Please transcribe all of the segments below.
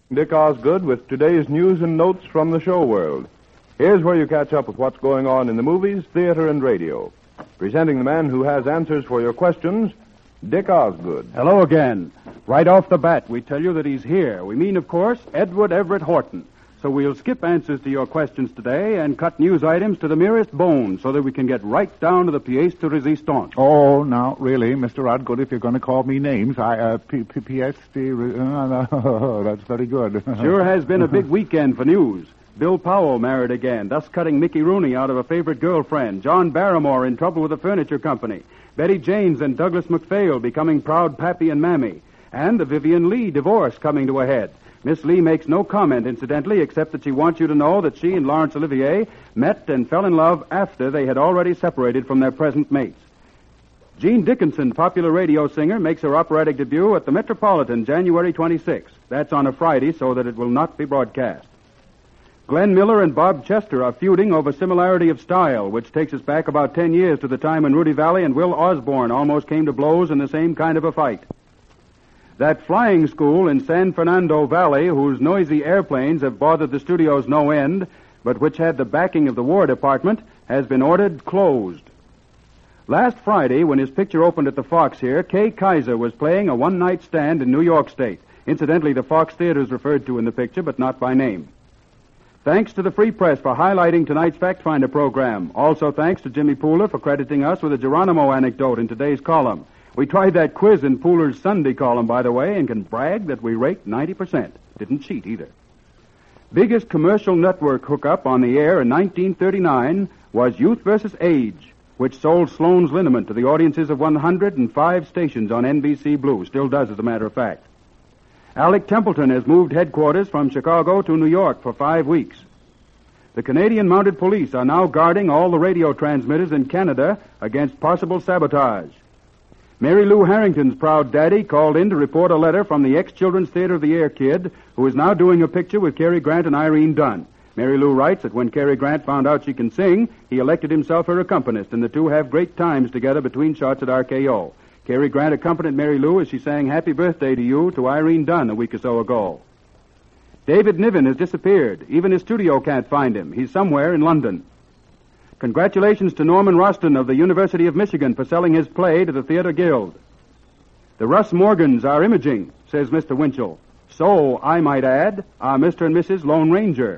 Dick Osgood with today's news and notes from the show world. Here's where you catch up with what's going on in the movies, theater, and radio. Presenting the man who has answers for your questions, Dick Osgood. Hello again. Right off the bat, we tell you that he's here. We mean, of course, Edward Everett Horton. So we'll skip answers to your questions today and cut news items to the merest bone so that we can get right down to the pièce de résistance. Oh, now, really, Mr. Osgood, if you're going to call me names, pièce de... that's very good. Sure has been a big weekend for news. Bill Powell married again, thus cutting Mickey Rooney out of a favorite girlfriend. John Barrymore in trouble with a furniture company. Betty James and Douglas MacPhail becoming proud pappy and mammy. And the Vivian Lee divorce coming to a head. Miss Lee makes no comment, incidentally, except that she wants you to know that she and Laurence Olivier met and fell in love after they had already separated from their present mates. Jean Dickinson, popular radio singer, makes her operatic debut at the Metropolitan January 26th. That's on a Friday, so that it will not be broadcast. Glenn Miller and Bob Chester are feuding over similarity of style, which takes us back about 10 years to the time when Rudy Valley and Will Osborne almost came to blows in the same kind of a fight. That flying school in San Fernando Valley, whose noisy airplanes have bothered the studios no end, but which had the backing of the War Department, has been ordered closed. Last Friday, when his picture opened at the Fox here, Kay Kaiser was playing a one-night stand in New York State. Incidentally, the Fox Theater is referred to in the picture, but not by name. Thanks to the Free Press for highlighting tonight's Fact Finder program. Also thanks to Jimmy Pooler for crediting us with a Geronimo anecdote in today's column. We tried that quiz in Pooler's Sunday column, by the way, and can brag that we raked 90%. Didn't cheat either. Biggest commercial network hookup on the air in 1939 was Youth versus Age, which sold Sloan's liniment to the audiences of 105 stations on NBC Blue. Still does, as a matter of fact. Alec Templeton has moved headquarters from Chicago to New York for 5 weeks. The Canadian Mounted Police are now guarding all the radio transmitters in Canada against possible sabotage. Mary Lou Harrington's proud daddy called in to report a letter from the ex-Children's Theater of the Air kid who is now doing a picture with Cary Grant and Irene Dunn. Mary Lou writes that when Cary Grant found out she can sing, he elected himself her accompanist, and the two have great times together between shots at RKO. Cary Grant accompanied Mary Lou as she sang Happy Birthday to You to Irene Dunn a week or so ago. David Niven has disappeared. Even his studio can't find him. He's somewhere in London. Congratulations to Norman Roston of the University of Michigan for selling his play to the Theater Guild. The Russ Morgans are imaging, says Mr. Winchell. So, I might add, are Mr. and Mrs. Lone Ranger.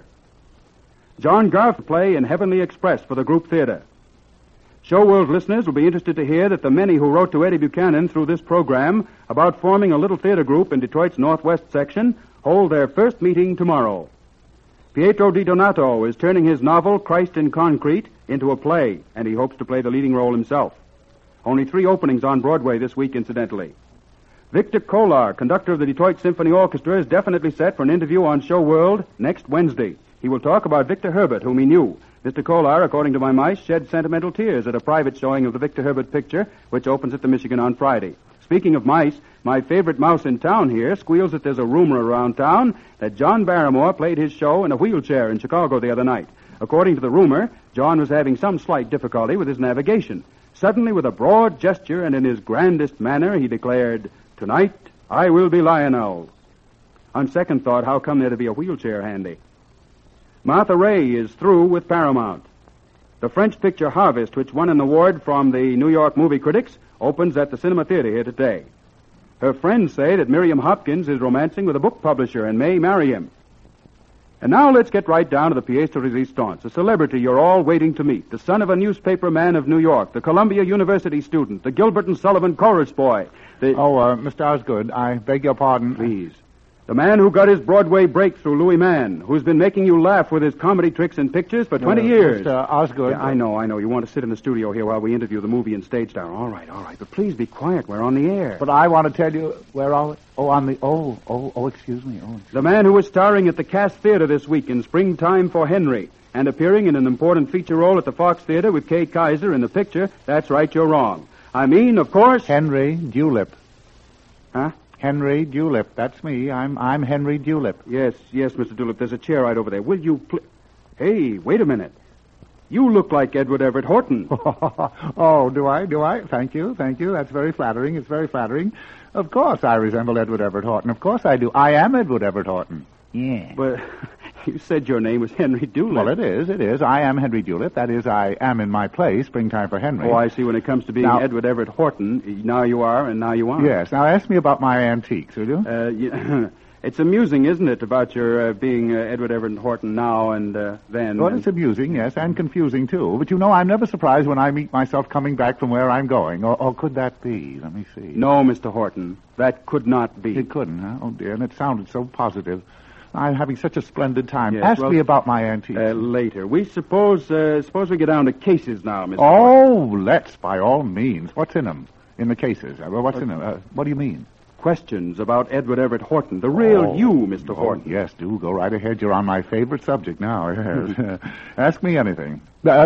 John Garth play in Heavenly Express for the Group Theater. Show World listeners will be interested to hear that the many who wrote to Eddie Buchanan through this program about forming a little theater group in Detroit's Northwest section hold their first meeting tomorrow. Pietro Di Donato is turning his novel, Christ in Concrete, into a play, and he hopes to play the leading role himself. Only 3 openings on Broadway this week, incidentally. Victor Kolar, conductor of the Detroit Symphony Orchestra, is definitely set for an interview on Show World next Wednesday. He will talk about Victor Herbert, whom he knew. Mr. Kolar, according to my mice, shed sentimental tears at a private showing of the Victor Herbert picture, which opens at the Michigan on Friday. Speaking of mice, my favorite mouse in town here squeals that there's a rumor around town that John Barrymore played his show in a wheelchair in Chicago the other night. According to the rumor, John was having some slight difficulty with his navigation. Suddenly, with a broad gesture and in his grandest manner, he declared, "Tonight, I will be Lionel." On second thought, how come there to be a wheelchair handy? Martha Raye is through with Paramount. The French picture Harvest, which won an award from the New York Movie Critics, opens at the Cinema Theater here today. Her friends say that Miriam Hopkins is romancing with a book publisher and may marry him. And now let's get right down to the pièce de résistance, a celebrity you're all waiting to meet, the son of a newspaper man of New York, the Columbia University student, the Gilbert and Sullivan chorus boy. Mr. Osgood, I beg your pardon. Please. The man who got his Broadway breakthrough, Louis Mann, who's been making you laugh with his comedy tricks and pictures for 20 years. Mr. Osgood. Yeah, I know. You want to sit in the studio here while we interview the movie and stage star. All right. But please be quiet. We're on the air. But I want to tell you, we're all... excuse me. The man who is starring at the Cass Theater this week in Springtime for Henry and appearing in an important feature role at the Fox Theater with Kay Kaiser in the picture. That's right, you're wrong. I mean, of course... Henry Dewlip. Huh? Henry Dewlip. That's me. I'm Henry Dewlip. Yes, Mr. Dewlip. There's a chair right over there. Will you Hey, wait a minute. You look like Edward Everett Horton. Oh, do I? Thank you. That's very flattering. It's very flattering. Of course I resemble Edward Everett Horton. Of course I do. I am Edward Everett Horton. Yeah. But you said your name was Henry Doolittle. Well, it is. I am Henry Doolittle. That is, I am in my play, Springtime for Henry. Oh, I see. When it comes to being Now- Edward Everett Horton, now you are and now you aren't. Yes. Now, ask me about my antiques, will you? It's amusing, isn't it, about your being Edward Everett Horton now and then? Well, it's amusing, yes, and confusing, too. But, I'm never surprised when I meet myself coming back from where I'm going. Or could that be? Let me see. No, Mr. Horton. That could not be. It couldn't, huh? Oh, dear, and it sounded so positive. I'm having such a splendid time. Yes, Ask well, me about my antiques. Later. We suppose we get down to cases now, Mr. Horton. Oh, let's, by all means. What's in them? In the cases? What's in them? What do you mean? Questions about Edward Everett Horton, the real you, Mr. Horton. Yes, do. Go right ahead. You're on my favorite subject now. Yes. Ask me anything.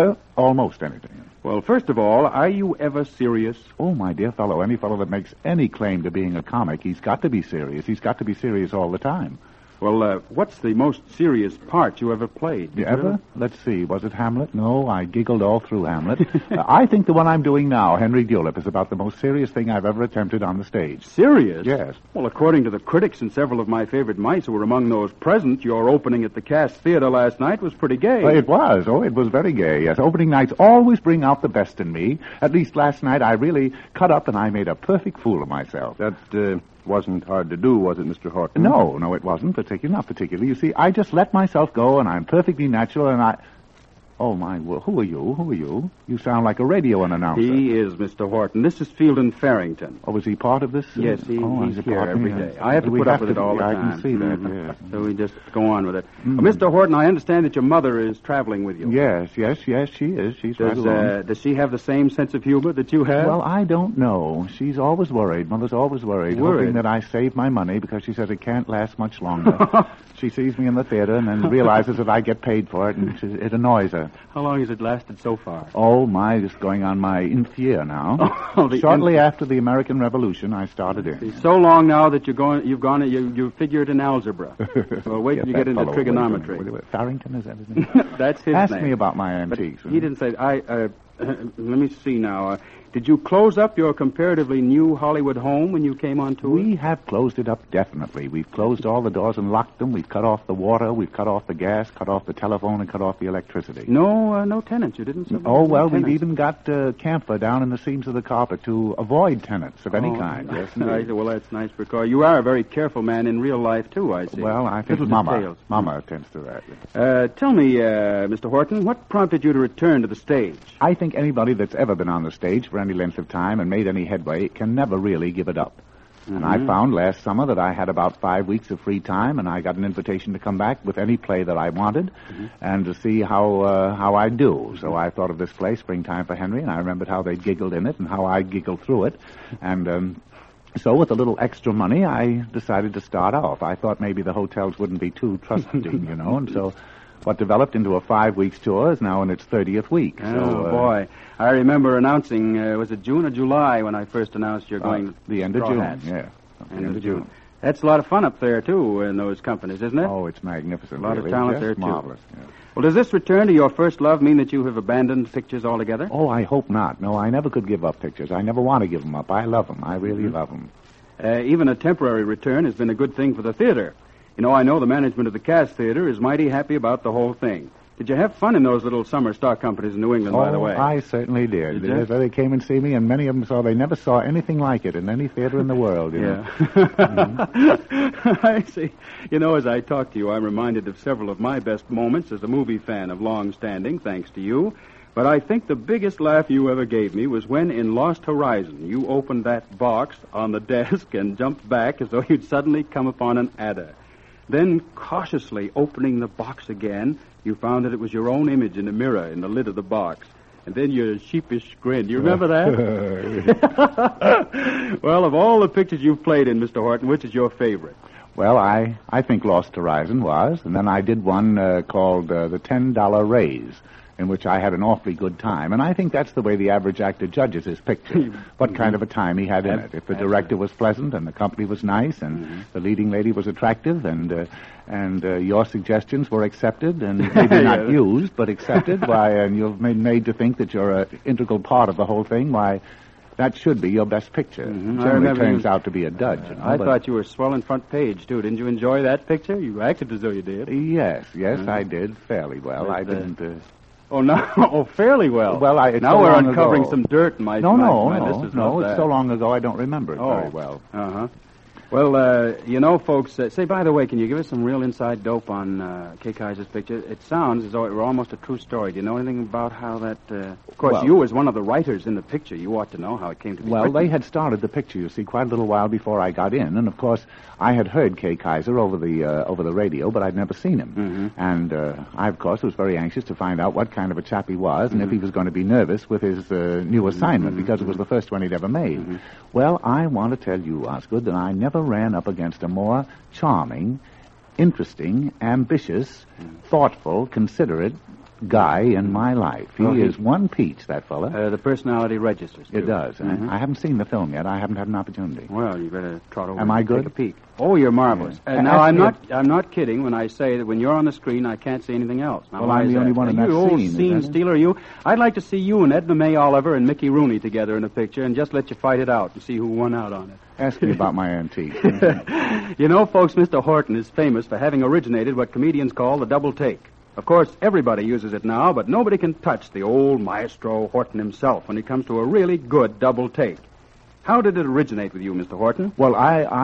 Almost anything. Well, first of all, are you ever serious? Oh, my dear fellow, any fellow that makes any claim to being a comic, he's got to be serious. He's got to be serious all the time. Well, what's the most serious part you ever played? You ever? Let's see. Was it Hamlet? No, I giggled all through Hamlet. I think the one I'm doing now, Henry Doolittle, is about the most serious thing I've ever attempted on the stage. Serious? Yes. Well, according to the critics and several of my favorite mice who were among those present, your opening at the Cass Theater last night was pretty gay. It was. Oh, it was very gay. Yes, opening nights always bring out the best in me. At least last night I really cut up and I made a perfect fool of myself. That wasn't hard to do, was it, Mr. Horton? No, it wasn't not particularly. You see, I just let myself go, and I'm perfectly natural, and I... Oh, my, well, who are you? You sound like a radio announcer. He is, Mr. Horton. This is Fielden Farrington. Oh, is he part of this? Yes, he's here every day. I have to We put up with to- it all the I time. can see that, yes. So we just go on with it. Mr. Horton, I understand that your mother is traveling with you. Yes, she is. She's right along. Does she have the same sense of humor that you have? Well, I don't know. She's always worried. Mother's always worried. Hoping that I save my money because she says it can't last much longer. She sees me in the theater and then realizes that I get paid for it, and it annoys her. How long has it lasted so far? Oh, my, just going on my nth year now. Shortly after the American Revolution, I started in. So long now that you figured in algebra. Well, wait till you get into trigonometry. Wait. Farrington, is that his name? That's his Ask name. me about my antiques. He didn't say... let me see now. Did you close up your comparatively new Hollywood home when you came on tour? We have closed it up, definitely. We've closed all the doors and locked them. We've cut off the water. We've cut off the gas, cut off the telephone, and cut off the electricity. No tenants. You didn't say... Oh, well, no we've tenants. even got camphor down in the seams of the carpet to avoid tenants of any kind. Yes, indeed. Well, that's nice because you are a very careful man in real life, too, I see. Well, I think Little details. Mama attends to that. Tell me, Mr. Horton, what prompted you to return to the stage? I think anybody that's ever been on the stage for any length of time and made any headway can never really give it up. And I found last summer that I had about 5 weeks of free time, and I got an invitation to come back with any play that I wanted and to see how I do. So I thought of this play, Springtime for Henry, and I remembered how they giggled in it and how I giggled through it. And so with a little extra money, I decided to start off. I thought maybe the hotels wouldn't be too trusting, and so what developed into a 5 weeks tour is now in its 30th week. Oh, boy. I remember announcing, was it June or July when I first announced you're going... the end of Straw June, Hats. yeah. End of June. That's a lot of fun up there, too, in those companies, isn't it? Oh, it's magnificent. A lot of really. talent Just there, too. Marvelous. Yeah. Well, does this return to your first love mean that you have abandoned pictures altogether? Oh, I hope not. No, I never could give up pictures. I never want to give them up. I love them. I really love them. Even a temporary return has been a good thing for the theater. I know the management of the Cass Theater is mighty happy about the whole thing. Did you have fun in those little summer stock companies in New England, by the way? I certainly did. Did you? They came and see me, and many of them they never saw anything like it in any theater in the world. You know? I see. As I talk to you, I'm reminded of several of my best moments as a movie fan of long standing, thanks to you. But I think the biggest laugh you ever gave me was when in Lost Horizon you opened that box on the desk and jumped back as though you'd suddenly come upon an adder. Then, cautiously opening the box again, you found that it was your own image in the mirror in the lid of the box. And then your sheepish grin. Do you remember that? Well, of all the pictures you've played in, Mr. Horton, which is your favorite? Well, I think Lost Horizon was, and then I did one called The $10 Raise, in which I had an awfully good time. And I think that's the way the average actor judges his picture, what kind of a time he had in it. If the director was pleasant and the company was nice and the leading lady was attractive and your suggestions were accepted and maybe not used, but accepted, and you've been made to think that you're an integral part of the whole thing, why, that should be your best picture. Mm-hmm. I Generally remember turns out to be a dud. You know, I thought you were swelling front page, too. Didn't you enjoy that picture? You acted as though you did. Yes, I did fairly well. I didn't... Oh, no. Oh, fairly well. Well, now we're uncovering some dirt. No, it's that. so long ago I don't remember it very well. Uh-huh. Well, you know, folks, say, by the way, can you give us some real inside dope on Kay Kaiser's picture? It sounds as though it were almost a true story. Do you know anything about how that... Of course, you as one of the writers in the picture, you ought to know how it came to be Well, written. they had started the picture, you see, quite a little while before I got in. And, of course, I had heard Kay Kaiser over the radio, but I'd never seen him. Mm-hmm. And I, of course, was very anxious to find out what kind of a chap he was and if he was going to be nervous with his new assignment, because it was the first one he'd ever made. Mm-hmm. Well, I want to tell you, Osgood, that I never ran up against a more charming, interesting, ambitious, thoughtful, considerate guy in my life. He is one peach, that fella. The personality registers, too. It does. Mm-hmm. I haven't seen the film yet. I haven't had an opportunity. Well, you better trot over Am I and good? take a peek. Oh, you're marvelous. Yeah. Now, I'm not kidding when I say that when you're on the screen, I can't see anything else. Now, well, I'm the only one in that you old scene. Scene stealer, you. I'd like to see you and Edna May Oliver and Mickey Rooney together in a picture and just let you fight it out and see who won out on it. Ask me about my antique. You know, folks, Mr. Horton is famous for having originated what comedians call the double take. Of course, everybody uses it now, but nobody can touch the old maestro Horton himself when it comes to a really good double take. How did it originate with you, Mr. Horton? Well,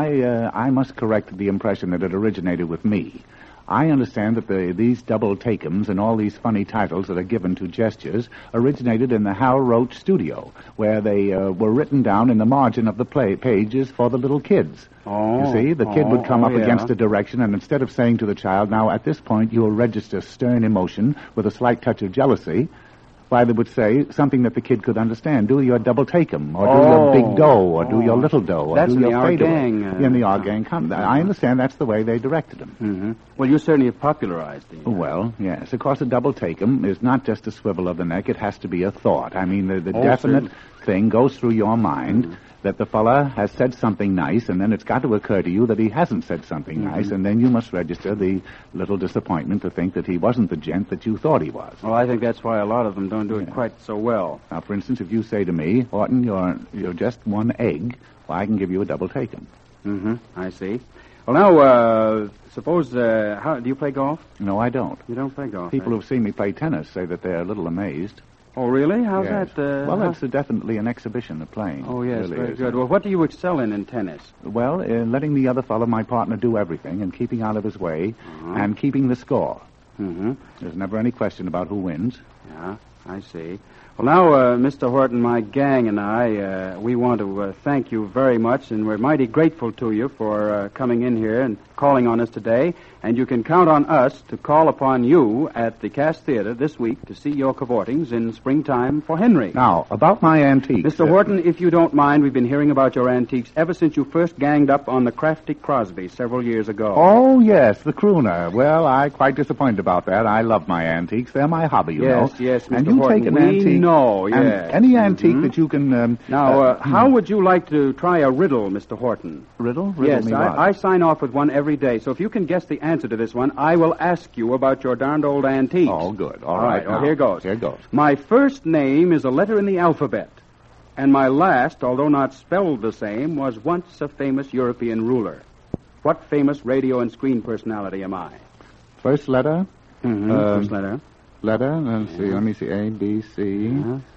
I must correct the impression that it originated with me. I understand that these double take-ems and all these funny titles that are given to gestures originated in the Hal Roach studio, where they were written down in the margin of the pages for the little kids. Oh. You see, the kid would come up against a direction, and instead of saying to the child, now, at this point, you will register stern emotion with a slight touch of jealousy, why, they would say something that the kid could understand. Do your double take-em, or do your big dough, or do your little dough, or that's do your Our Gang. In the Our Gang. I understand that's the way they directed them. Mm-hmm. Well, you certainly have popularized it. Well, yes. Of course, a double take-em is not just a swivel of the neck. It has to be a thought. I mean, the definite thing goes through your mind that the fella has said something nice, and then it's got to occur to you that he hasn't said something nice, and then you must register the little disappointment to think that he wasn't the gent that you thought he was. Well, I think that's why a lot of them don't do it quite so well. Now, for instance, if you say to me, Horton, you're just one egg, well, I can give you a double take-em. Mm-hmm. I see. Well, now, suppose, do you play golf? No, I don't. You don't play golf? People who've seen me play tennis say that they're a little amazed. Oh, really? How's yes. that? Well, it's definitely an exhibition of playing. Oh, yes, really very is. good. Well, what do you excel in tennis? Well, letting the other fellow, my partner, do everything and keeping out of his way and keeping the score. Mm-hmm. There's never any question about who wins. Yeah, I see. Well, now, Mr. Horton, my gang and I, we want to thank you very much, and we're mighty grateful to you for coming in here and calling on us today. And you can count on us to call upon you at the Cass Theater this week to see your cavortings in Springtime for Henry. Now, about my antiques... Mr. Horton, if you don't mind, we've been hearing about your antiques ever since you first ganged up on the crafty Crosby several years ago. Oh, yes, the crooner. Well, I'm quite disappointed about that. I love my antiques. They're my hobby, you know. Yes, Mr. And you Horton, take an we antique... know, yes. And any antique that you can... Now, how would you like to try a riddle, Mr. Horton? Riddle? Yes, me what? I sign off with one every day, so if you can guess the answer to this one, I will ask you about your darned old antiques. Oh, good. All right. right. Well, here goes. Here goes. My first name is a letter in the alphabet, and my last, although not spelled the same, was once a famous European ruler. What famous radio and screen personality am I? First letter? First letter. Letter? Let's see. Let me see. A, B, C,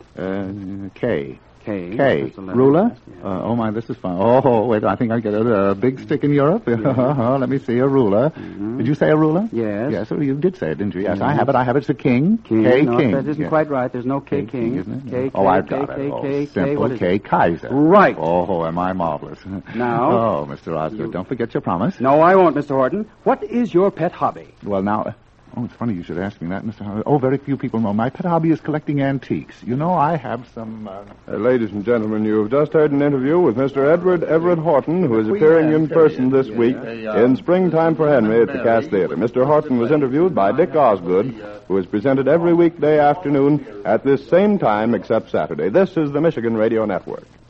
K. K. K. That's a letter. Ruler? Yes. Oh, my, this is fun. Oh, wait, I think I get a big stick in Europe. Let me see, a ruler. Did you say a ruler? Yes. Yes, well, you did say it, didn't you? Yes, I have it. It's a king. King. K, No, king. that isn't quite right. There's no K, king. Isn't it? K, oh, K, I've K, got K, it. K, Simple. what is K, it? Kaiser. Right. Oh, am I marvelous. Now... Oh, Mr. Osgood, don't forget your promise. No, I won't, Mr. Horton. What is your pet hobby? Well, now... Oh, it's funny you should ask me that, Mr. Howard. Oh, very few people know. My pet hobby is collecting antiques. You know, I have some... Ladies and gentlemen, you have just heard an interview with Mr. Edward Everett Horton, who is appearing in person this week in Springtime for Henry at the Cass Theater. Mr. Horton was interviewed by Dick Osgood, who is presented every weekday afternoon at this same time except Saturday. This is the Michigan Radio Network.